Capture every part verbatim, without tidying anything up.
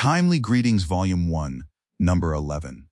Timely Greetings, Volume one, Number eleven.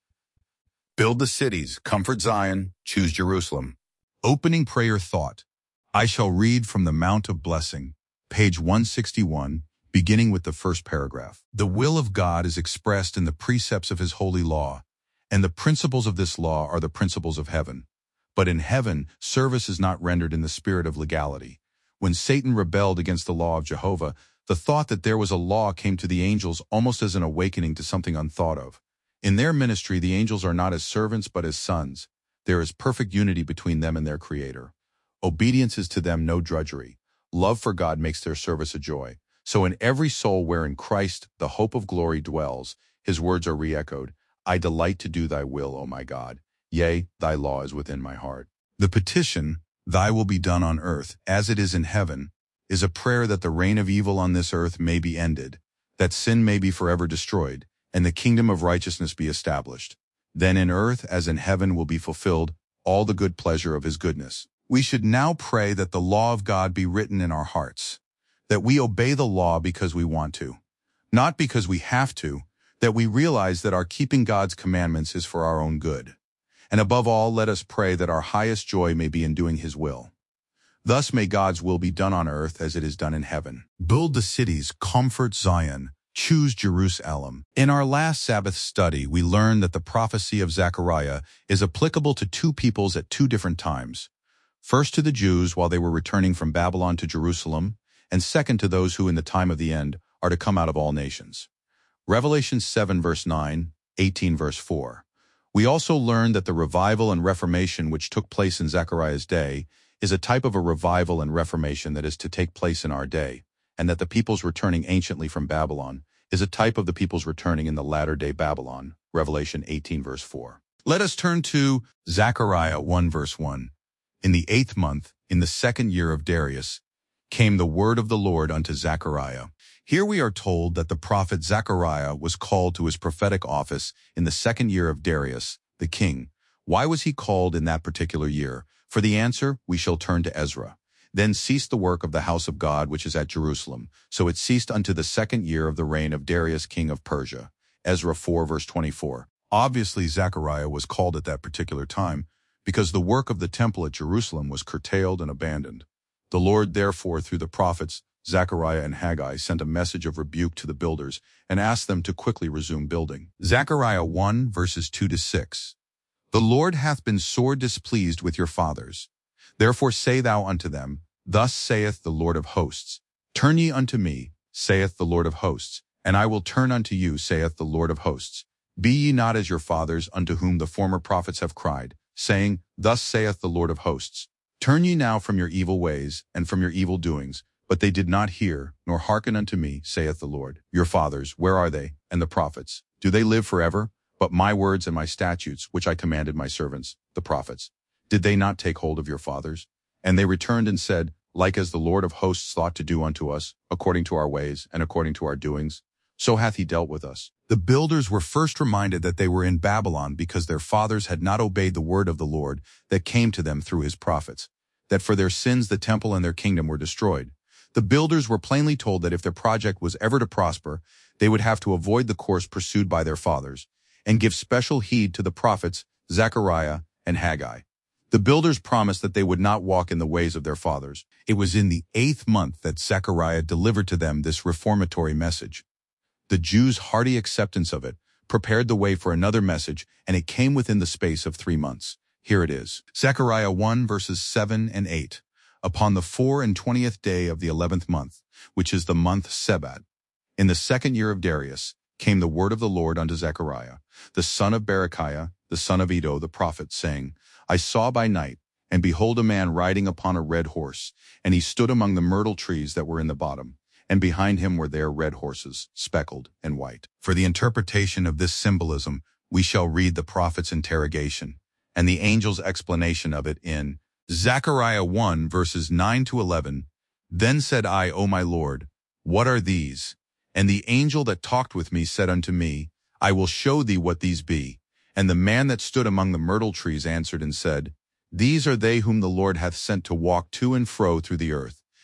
Build the cities, comfort Zion, choose Jerusalem. Opening prayer thought. I shall read from the Mount of Blessing, page one sixty-one, beginning with the first paragraph. The will of God is expressed in the precepts of his holy law, and the principles of this law are the principles of heaven. But in heaven, service is not rendered in the spirit of legality. When Satan rebelled against the law of Jehovah, the thought that there was a law came to the angels almost as an awakening to something unthought of. In their ministry, the angels are not as servants but as sons. There is perfect unity between them and their Creator. Obedience is to them no drudgery. Love for God makes their service a joy. So in every soul wherein Christ, the hope of glory, dwells, his words are re-echoed. I delight to do thy will, O my God. Yea, thy law is within my heart. The petition, thy will be done on earth, as it is in heaven, is a prayer that the reign of evil on this earth may be ended, that sin may be forever destroyed, and the kingdom of righteousness be established. Then in earth as in heaven will be fulfilled all the good pleasure of his goodness. We should now pray that the law of God be written in our hearts, that we obey the law because we want to, not because we have to, that we realize that our keeping God's commandments is for our own good. And above all, let us pray that our highest joy may be in doing his will. Thus may God's will be done on earth as it is done in heaven. Build the cities, comfort Zion, choose Jerusalem. In our last Sabbath study, we learned that the prophecy of Zechariah is applicable to two peoples at two different times. First to the Jews while they were returning from Babylon to Jerusalem, and second to those who in the time of the end are to come out of all nations. Revelation seven verse nine, eighteen verse four. We also learned that the revival and reformation which took place in Zechariah's day is a type of a revival and reformation that is to take place in our day, and that the peoples returning anciently from Babylon is a type of the peoples returning in the latter-day Babylon, Revelation eighteen verse four. Let us turn to Zechariah one verse one. In the eighth month, in the second year of Darius, came the word of the Lord unto Zechariah. Here we are told that the prophet Zechariah was called to his prophetic office in the second year of Darius, the king. Why was he called in that particular year? For the answer, we shall turn to Ezra. Then ceased the work of the house of God which is at Jerusalem. So it ceased unto the second year of the reign of Darius king of Persia. Ezra four verse twenty-four. Obviously, Zechariah was called at that particular time because the work of the temple at Jerusalem was curtailed and abandoned. The Lord therefore, through the prophets Zechariah and Haggai, sent a message of rebuke to the builders and asked them to quickly resume building. Zechariah one verses two to six. The Lord hath been sore displeased with your fathers. Therefore say thou unto them, Thus saith the Lord of hosts, Turn ye unto me, saith the Lord of hosts, and I will turn unto you, saith the Lord of hosts. Be ye not as your fathers, unto whom the former prophets have cried, saying, Thus saith the Lord of hosts. Turn ye now from your evil ways, and from your evil doings. But they did not hear, nor hearken unto me, saith the Lord. Your fathers, where are they? And the prophets, do they live forever? But my words and my statutes, which I commanded my servants, the prophets, did they not take hold of your fathers? And they returned and said, Like as the Lord of hosts thought to do unto us, according to our ways, and according to our doings, so hath he dealt with us. The builders were first reminded that they were in Babylon because their fathers had not obeyed the word of the Lord that came to them through his prophets, that for their sins the temple and their kingdom were destroyed. The builders were plainly told that if their project was ever to prosper, they would have to avoid the course pursued by their fathers, and give special heed to the prophets Zechariah and Haggai. The builders promised that they would not walk in the ways of their fathers. It was in the eighth month that Zechariah delivered to them this reformatory message. The Jews' hearty acceptance of it prepared the way for another message, and it came within the space of three months. Here it is. Zechariah one verses seven and eight. Upon the four and twentieth day of the eleventh month, which is the month Sebat, in the second year of Darius, came the word of the Lord unto Zechariah, the son of Berechiah, the son of Iddo, the prophet, saying, I saw by night, and behold a man riding upon a red horse, and he stood among the myrtle trees that were in the bottom, and behind him were there red horses, speckled and white. For the interpretation of this symbolism, we shall read the prophet's interrogation, and the angel's explanation of it in Zechariah one verses nine to eleven. Then said I, O my Lord, what are these? And the angel that talked with me said unto me, I will show thee what these be. And the man that stood among the myrtle trees answered and said, These are they whom the Lord hath sent to walk to and fro through the earth,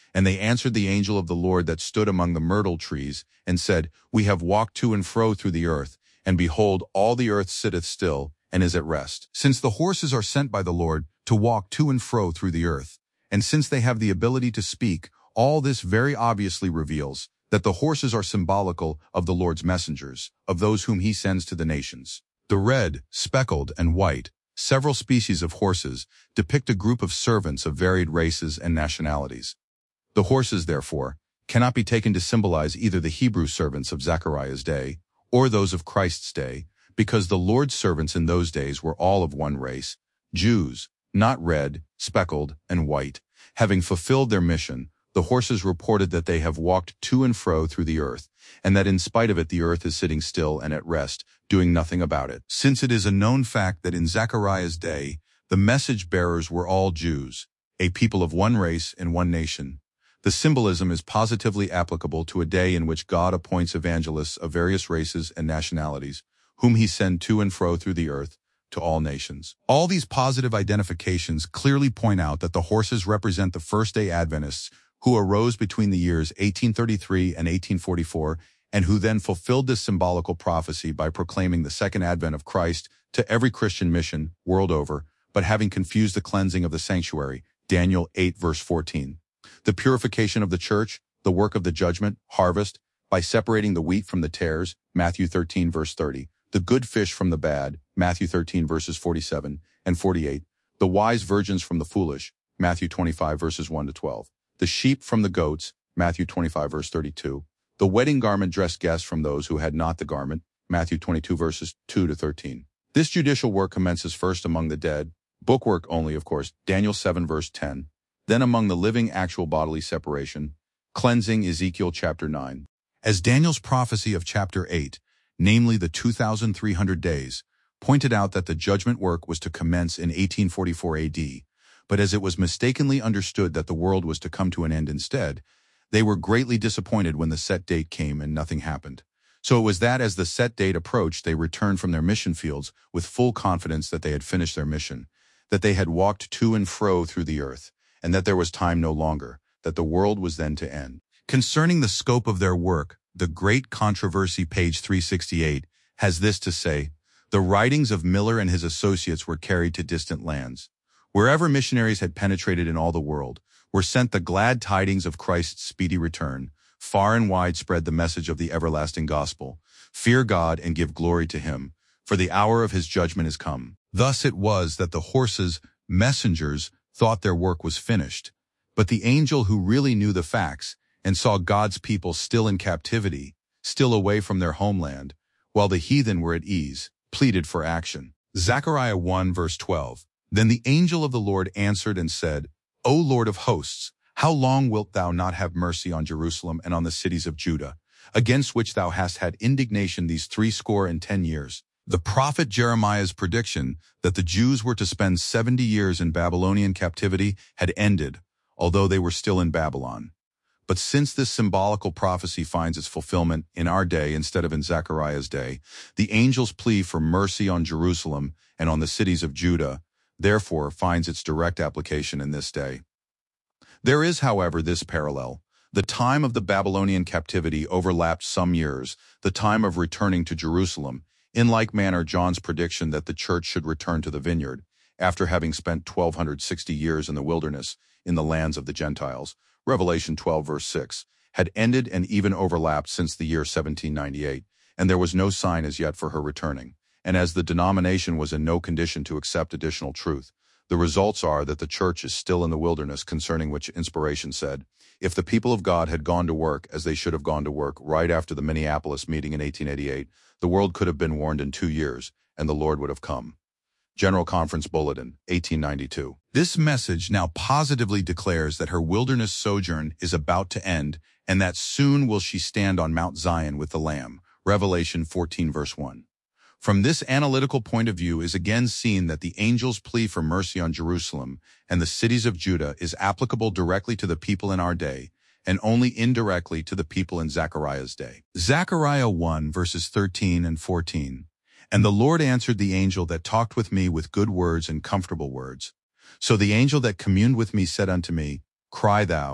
And they answered the angel of the Lord that stood among the myrtle trees, and said, We have walked to and fro through the earth, and behold, all the earth sitteth still, and is at rest. Since the horses are sent by the Lord to walk to and fro through the earth, and since they have the ability to speak, all this very obviously reveals that the horses are symbolical of the Lord's messengers, of those whom he sends to the nations. The red, speckled, and white, several species of horses, depict a group of servants of varied races and nationalities. The horses, therefore, cannot be taken to symbolize either the Hebrew servants of Zechariah's day or those of Christ's day, because the Lord's servants in those days were all of one race, Jews, not red, speckled, and white. Having fulfilled their mission, the horses reported that they have walked to and fro through the earth, and that in spite of it the earth is sitting still and at rest, doing nothing about it. Since it is a known fact that in Zechariah's day, the message bearers were all Jews, a people of one race and one nation, the symbolism is positively applicable to a day in which God appoints evangelists of various races and nationalities, whom he sends to and fro through the earth, to all nations. All these positive identifications clearly point out that the horses represent the first-day Adventists who arose between the years eighteen thirty-three and eighteen forty-four, and who then fulfilled this symbolical prophecy by proclaiming the second advent of Christ to every Christian mission world over, but having confused the cleansing of the sanctuary, Daniel eight verse fourteen. The purification of the church, the work of the judgment, harvest, by separating the wheat from the tares, Matthew thirteen verse thirty, the good fish from the bad, Matthew thirteen verses forty-seven and forty-eight, the wise virgins from the foolish, Matthew twenty-five verses one to twelve, the sheep from the goats, Matthew twenty-five verse thirty-two, the wedding garment dressed guests from those who had not the garment, Matthew twenty-two verses two to thirteen. This judicial work commences first among the dead, bookwork only of course, Daniel seven verse ten, then among the living actual bodily separation, cleansing Ezekiel chapter nine. As Daniel's prophecy of chapter eight, namely the two thousand three hundred days, pointed out that the judgment work was to commence in eighteen forty-four A D, but as it was mistakenly understood that the world was to come to an end instead, they were greatly disappointed when the set date came and nothing happened. So it was that as the set date approached, they returned from their mission fields with full confidence that they had finished their mission, that they had walked to and fro through the earth, and that there was time no longer, that the world was then to end. Concerning the scope of their work, the Great Controversy, page three sixty-eight, has this to say: the writings of Miller and his associates were carried to distant lands. Wherever missionaries had penetrated in all the world, were sent the glad tidings of Christ's speedy return. Far and wide spread the message of the everlasting gospel. Fear God and give glory to him, for the hour of his judgment is come. Thus it was that the horses, messengers, thought their work was finished, but the angel who really knew the facts and saw God's people still in captivity, still away from their homeland, while the heathen were at ease, pleaded for action. Zechariah one verse twelve. Then the angel of the Lord answered and said, O Lord of hosts, how long wilt thou not have mercy on Jerusalem and on the cities of Judah, against which thou hast had indignation these threescore and ten years? The prophet Jeremiah's prediction that the Jews were to spend seventy years in Babylonian captivity had ended, although they were still in Babylon. But since this symbolical prophecy finds its fulfillment in our day instead of in Zechariah's day, the angel's plea for mercy on Jerusalem and on the cities of Judah therefore finds its direct application in this day. There is, however, this parallel. The time of the Babylonian captivity overlapped some years, the time of returning to Jerusalem. In like manner, John's prediction that the church should return to the vineyard, after having spent twelve sixty years in the wilderness, in the lands of the Gentiles, Revelation twelve verse six, had ended and even overlapped since the year seventeen ninety-eight, and there was no sign as yet for her returning. And as the denomination was in no condition to accept additional truth, the results are that the church is still in the wilderness, concerning which inspiration said, if the people of God had gone to work as they should have gone to work right after the Minneapolis meeting in eighteen eighty-eight, the world could have been warned in two years, and the Lord would have come. General Conference Bulletin, eighteen ninety-two. This message now positively declares that her wilderness sojourn is about to end, and that soon will she stand on Mount Zion with the Lamb. Revelation fourteen verse one. From this analytical point of view is again seen that the angel's plea for mercy on Jerusalem and the cities of Judah is applicable directly to the people in our day, and only indirectly to the people in Zechariah's day. Zechariah one verses thirteen and fourteen. And the Lord answered the angel that talked with me with good words and comfortable words. So the angel that communed with me said unto me, Cry thou,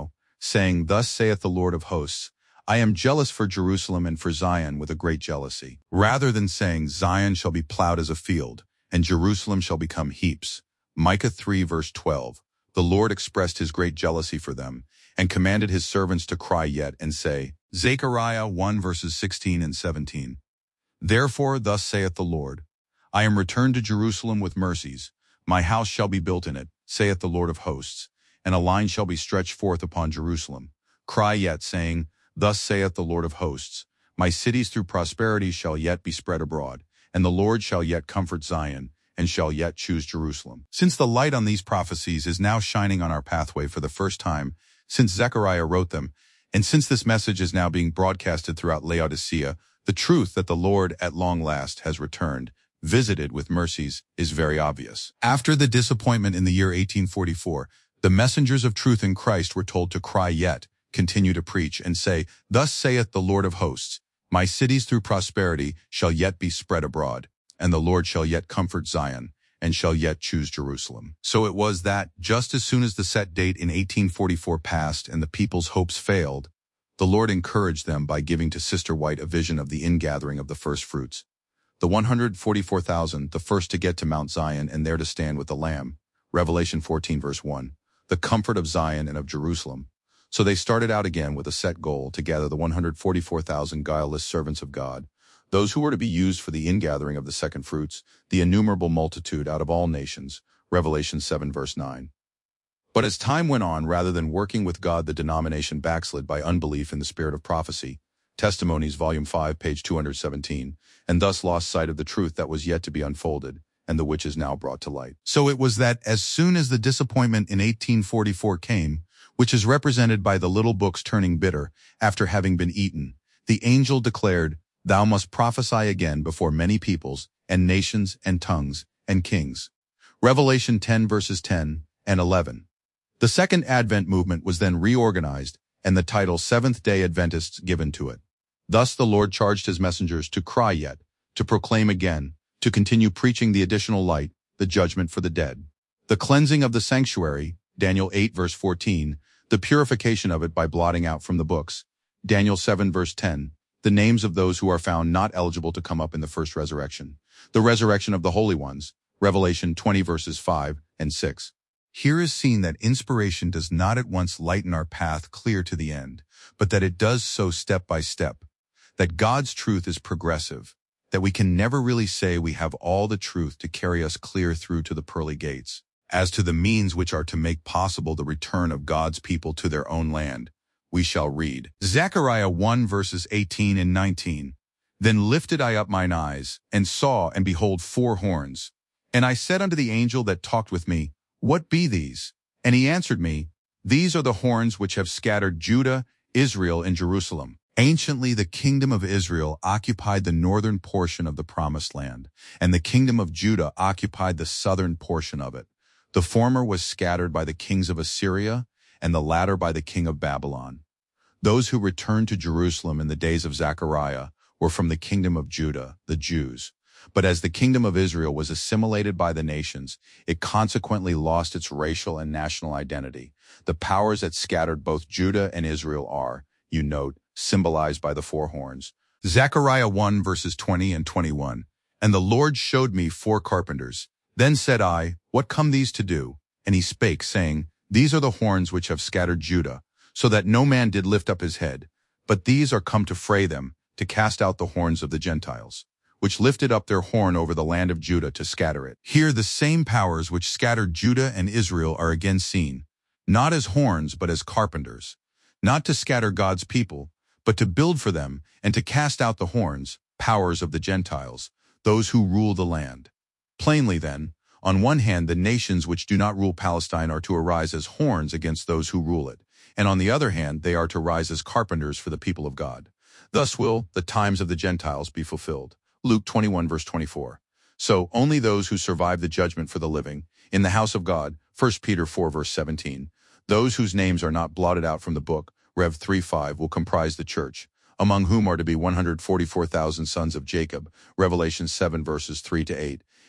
saying, Thus saith the Lord of hosts, I am jealous for Jerusalem and for Zion with a great jealousy, rather than saying, Zion shall be plowed as a field, and Jerusalem shall become heaps. Micah three verse twelve. The Lord expressed his great jealousy for them, and commanded his servants to cry yet and say, Zechariah one verses sixteen and seventeen. Therefore thus saith the Lord, I am returned to Jerusalem with mercies, my house shall be built in it, saith the Lord of hosts, and a line shall be stretched forth upon Jerusalem. Cry yet, saying, Thus saith the Lord of hosts, my cities through prosperity shall yet be spread abroad, and the Lord shall yet comfort Zion, and shall yet choose Jerusalem. Since the light on these prophecies is now shining on our pathway for the first time since Zechariah wrote them, and since this message is now being broadcasted throughout Laodicea, the truth that the Lord at long last has returned, visited with mercies, is very obvious. After the disappointment in the year eighteen forty-four, the messengers of truth in Christ were told to cry yet, continue to preach, and say, Thus saith the Lord of hosts, my cities through prosperity shall yet be spread abroad, and the Lord shall yet comfort Zion, and shall yet choose Jerusalem. So it was that, just as soon as the set date in eighteen forty-four passed and the people's hopes failed, the Lord encouraged them by giving to Sister White a vision of the ingathering of the first fruits. The one hundred forty-four thousand, the first to get to Mount Zion and there to stand with the Lamb. Revelation fourteen verse one. The comfort of Zion and of Jerusalem. So they started out again with a set goal to gather the one hundred forty-four thousand guileless servants of God, those who were to be used for the ingathering of the second fruits, the innumerable multitude out of all nations. Revelation seven verse nine. But as time went on, rather than working with God, the denomination backslid by unbelief in the spirit of prophecy. Testimonies, Volume five, page two hundred seventeen, and thus lost sight of the truth that was yet to be unfolded, and the which is now brought to light. So it was that as soon as the disappointment in eighteen forty-four came, which is represented by the little books turning bitter after having been eaten, the angel declared, Thou must prophesy again before many peoples, and nations, and tongues, and kings. Revelation ten verses ten and eleven. The Second Advent movement was then reorganized, and the title Seventh-day Adventists given to it. Thus the Lord charged his messengers to cry yet, to proclaim again, to continue preaching the additional light, the judgment for the dead, the cleansing of the sanctuary, Daniel eight verse fourteen, the purification of it by blotting out from the books, Daniel seven verse ten, the names of those who are found not eligible to come up in the first resurrection, the resurrection of the holy ones, Revelation twenty verses five and six. Here is seen that inspiration does not at once lighten our path clear to the end, but that it does so step by step, that God's truth is progressive, that we can never really say we have all the truth to carry us clear through to the pearly gates. As to the means which are to make possible the return of God's people to their own land, we shall read Zechariah one verses eighteen and nineteen. Then lifted I up mine eyes, and saw, and behold, four horns. And I said unto the angel that talked with me, What be these? And he answered me, These are the horns which have scattered Judah, Israel, and Jerusalem. Anciently the kingdom of Israel occupied the northern portion of the promised land, and the kingdom of Judah occupied the southern portion of it. The former was scattered by the kings of Assyria, and the latter by the king of Babylon. Those who returned to Jerusalem in the days of Zechariah were from the kingdom of Judah, the Jews. But as the kingdom of Israel was assimilated by the nations, it consequently lost its racial and national identity. The powers that scattered both Judah and Israel are, you note, symbolized by the four horns. Zechariah one verses twenty and twenty-one. And the Lord showed me four carpenters. Then said I, What come these to do? And he spake, saying, These are the horns which have scattered Judah, so that no man did lift up his head. But these are come to fray them, to cast out the horns of the Gentiles, which lifted up their horn over the land of Judah to scatter it. Here the same powers which scattered Judah and Israel are again seen, not as horns but as carpenters, not to scatter God's people, but to build for them and to cast out the horns, powers of the Gentiles, those who rule the land. Plainly then, on one hand the nations which do not rule Palestine are to arise as horns against those who rule it, and on the other hand they are to rise as carpenters for the people of God. Thus will the times of the Gentiles be fulfilled. Luke twenty-one verse twenty-four. So only those who survive the judgment for the living, in the house of God, First Peter four verse seventeen, those whose names are not blotted out from the book, Rev three five, will comprise the church, among whom are to be one hundred forty-four thousand sons of Jacob, Revelation seven verses three to eight,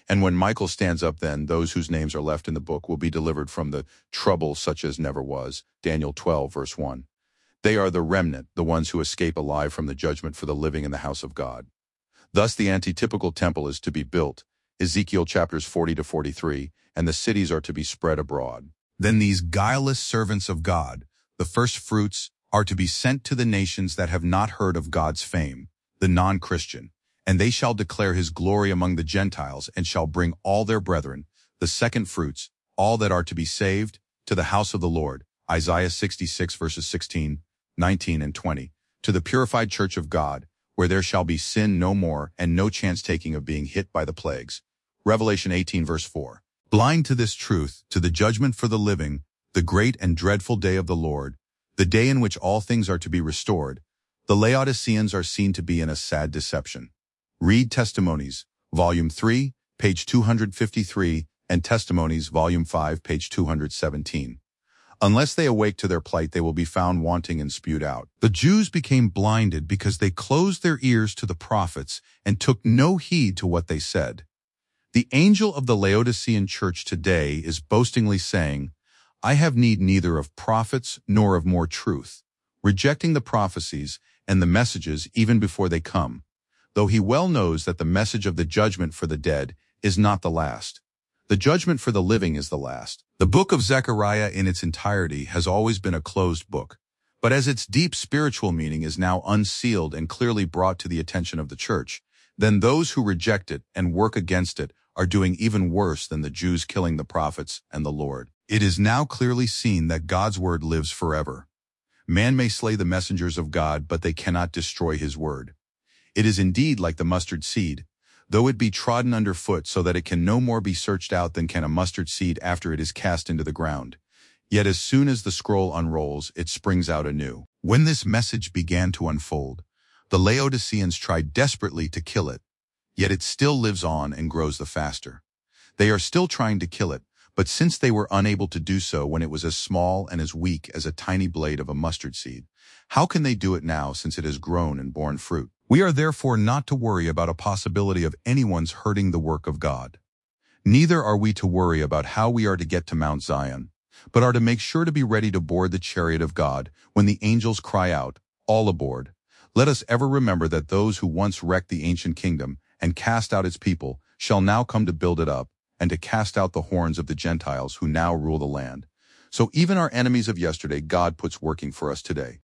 And when Michael stands up then, those whose names are left in the book will be delivered from the trouble such as never was. Daniel twelve, verse one. They are the remnant, the ones who escape alive from the judgment for the living in the house of God. Thus the antitypical temple is to be built, Ezekiel chapters forty to forty-three, and the cities are to be spread abroad. Then these guileless servants of God, the first fruits, are to be sent to the nations that have not heard of God's fame, the non-Christian, and they shall declare his glory among the Gentiles, and shall bring all their brethren, the second fruits, all that are to be saved, to the house of the Lord, Isaiah sixty-six verses sixteen, nineteen, and twenty, to the purified church of God, where there shall be sin no more, and no chance taking of being hit by the plagues. Revelation eighteen verse four. Blind to this truth, to the judgment for the living, the great and dreadful day of the Lord, the day in which all things are to be restored, the Laodiceans are seen to be in a sad deception. Read Testimonies, Volume three, page two hundred fifty-three, and Testimonies, Volume five, page two hundred seventeen. Unless they awake to their plight, they will be found wanting and spewed out. The Jews became blinded because they closed their ears to the prophets and took no heed to what they said. The angel of the Laodicean church today is boastingly saying, I have need neither of prophets nor of more truth, rejecting the prophecies and the messages even before they come, though he well knows that the message of the judgment for the dead is not the last. The judgment for the living is the last. The book of Zechariah in its entirety has always been a closed book, but as its deep spiritual meaning is now unsealed and clearly brought to the attention of the church, then those who reject it and work against it are doing even worse than the Jews killing the prophets and the Lord. It is now clearly seen that God's word lives forever. Man may slay the messengers of God, but they cannot destroy his word. It is indeed like the mustard seed, though it be trodden underfoot so that it can no more be searched out than can a mustard seed after it is cast into the ground. Yet as soon as the scroll unrolls, it springs out anew. When this message began to unfold, the Laodiceans tried desperately to kill it, yet it still lives on and grows the faster. They are still trying to kill it, but since they were unable to do so when it was as small and as weak as a tiny blade of a mustard seed, how can they do it now since it has grown and borne fruit? We are therefore not to worry about a possibility of anyone's hurting the work of God. Neither are we to worry about how we are to get to Mount Zion, but are to make sure to be ready to board the chariot of God when the angels cry out, all aboard. Let us ever remember that those who once wrecked the ancient kingdom and cast out its people shall now come to build it up and to cast out the horns of the Gentiles who now rule the land. So even our enemies of yesterday God puts working for us today.